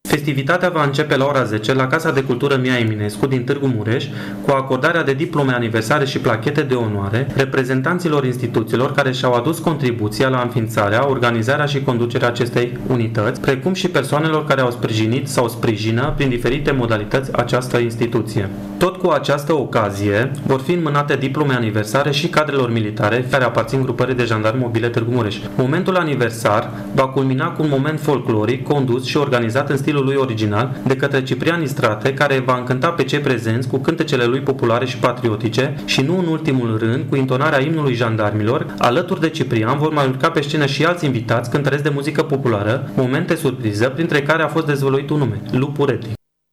Festivitatea va începe la ora 10 la Casa de Cultură Mia Eminescu din Târgu Mureș, cu acordarea de diplome aniversare și plachete de onoare reprezentanților instituțiilor care și-au adus contribuția la înființarea, organizarea și conducerea acestei unități, precum și persoanelor care au sprijinit sau sprijină prin diferite modalități această instituție. Tot cu această ocazie vor fi înmânate diplome aniversare și cadrelor militare care aparțin grupării de jandarmi mobile Târgu Mureș. Momentul aniversar va culmina cu un moment folcloric condus și organizat în stilul lui original de către Ciprian Istrate, care va încânta pe cei prezenți cu cântecele lui populare și patriotice și nu în ultimul rând cu intonarea imnului jandarmilor. Alături de Ciprian vor mai urca pe scenă și alți invitați cântăreți de muzică populară, momente surpriză, printre care a fost dezvăluit un nume, Lupu Reti.